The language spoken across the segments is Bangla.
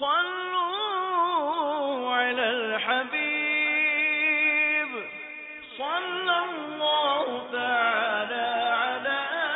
صلوا على الحبيب صلى الله تعالى على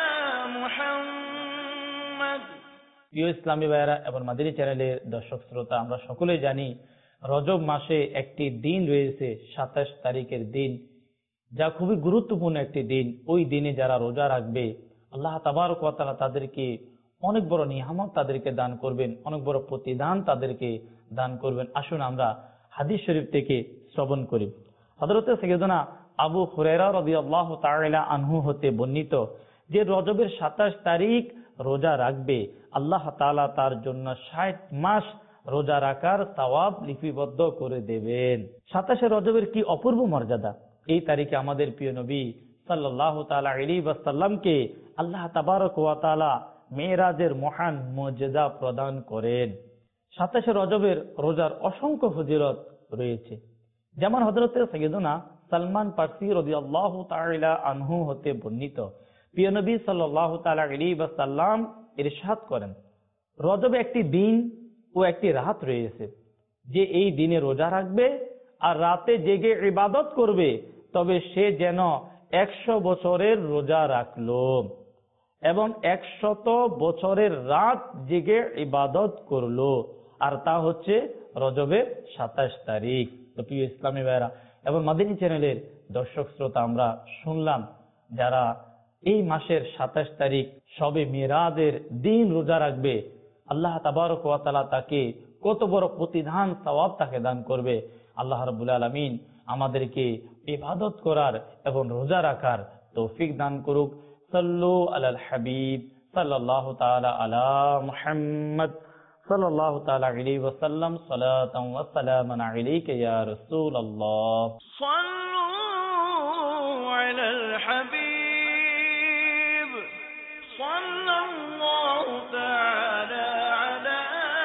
محمد। প্রিয় ইসলামী ভাইয়েরা এবং মাদানী চ্যানেলের দর্শক শ্রোতা, আমরা সকলেই জানি রজব মাসে একটি দিন রয়েছে 27 তারিখের দিন, যা খুবই গুরুত্বপূর্ণ একটি দিন। ওই দিনে যারা রোজা রাখবে আল্লাহ তাবারক ওয়া তাআলা তাদেরকে অনেক বড় নিয়ামত তাদেরকে দান করবেন, অনেক বড় প্রতিদান তাদেরকে দান করবেন। আসুন আমরা হাদিস শরীফ থেকে শ্রবণ করি। হযরত সাইয়্যিদুনা আবু হুরায়রা রাদিয়াল্লাহু তাআলা আনহু হতে বর্ণিত যে রজবের 27 তারিখ রোজা রাখবে আল্লাহ তাআলা তার জন্য 60 মাস রোজা রাখার সওয়াব লিপিবদ্ধ করে দেবেন। 27 রজবের কি অপূর্ব মর্যাদা! এই তারিখে আমাদের প্রিয় নবী সাল্লাল্লাহু তাআলা আলাইহি ওয়াসাল্লামকে আল্লাহ তাবারক ওয়া তাআলা মেরাজের মহান মর্যাদা প্রদান করেন। 27 রজবের রোজার অসংখ্য ফজিলত রয়েছে, যেমন হযরত সাইয়্যিদুনা সালমান ফারসি রাদিয়াল্লাহু তাআলা আনহু হতে বর্ণিত প্রিয় নবী সাল্লাল্লাহু তাআলা আলাইহি ওয়াসাল্লাম ইরশাদ করেন, রজবে একটি দিন ও একটি রাত রয়েছে, যে এই দিনে রোজা রাখবে আর রাতে জেগে ইবাদত করবে তবে সে যেন 100 বছরের রোজা রাখলো এবং 100 বছরের রাত জেগে ইবাদত করলো, আর তা হচ্ছে রজবের 27 তারিখ। তো প্রিয় ইসলামী ভাইরা এবং মাদানী চ্যানেলের দর্শক শ্রোতা, আমরা শুনলাম যারা এই মাসের 27 তারিখ শবে মিরাজের দিন রোজা রাখবে আল্লাহ তাবারক ওয়া তাআলা তাকে কত বড় প্রতিদান সওয়াব তাকে দান করবে। আল্লাহ রাব্বুল আলামিন আমাদেরকে ইবাদত করার এবং রোজা রাখার তৌফিক দান করুক। সাল্লু আলাল হাবিব সাল্লাল্লাহু তাআলা আলা মুহাম্মদ সাল্লাল্লাহু তাআলা আলাইহি ওয়াসাল্লাম সালাতান ওয়া সালামান আলাইকা ইয়া রাসূলুল্লাহ। সাল্লু আলাল হাবিব সাল্লাল্লাহু তাআলা আলা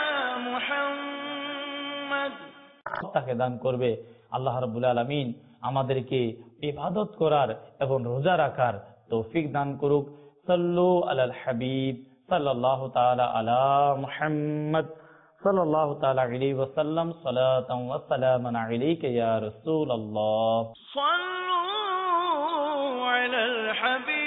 মুহাম্মদ। তাকে দান করবে। আল্লাহ রাব্বুল আলামিন আমাদেরকে ইবাদত করার এবং রোজা রাখার তৌফিক দান করুক। সাল্লু আলাল হাবিব সাল্লাল্লাহু তাআলা আলা মুহাম্মদ সাল্লাল্লাহু তাআলা আলাইহি ওয়াসাল্লাম সালাতান ওয়া সালামান আলাইকা ইয়া রাসূলুল্লাহ। সাল্লু আলাল হাবিব